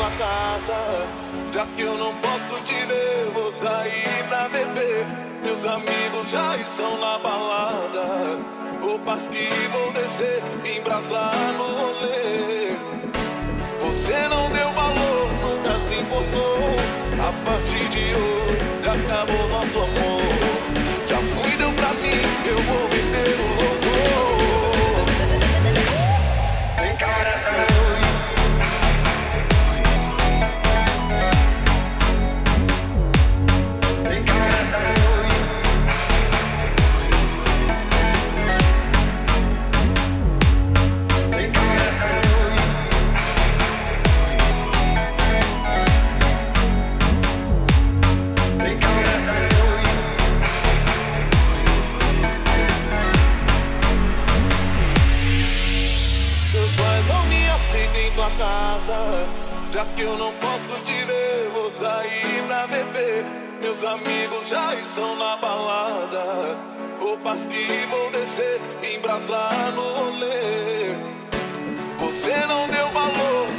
tua casa. Já que eu não posso te ver, vou sair pra beber. Meus amigos já estão na balada. Vou partir, vou descer, embrasar no rolê. Você não deu valor, nunca se importou. A partir de hoje, acabou nosso amor. Já fui, deu pra mim, eu vou meter o louco. Vem cá nessa noite. Vem cá nessa noite. Vem cá nessa noite. Vem cá nessa noite. Meus pais não me aceitam em tua casa. Já que eu não posso te ver, vou sair pra beber. Meus amigos já estão na balada. Vou partir, vou descer, embrasar no rolê. Você não deu valor,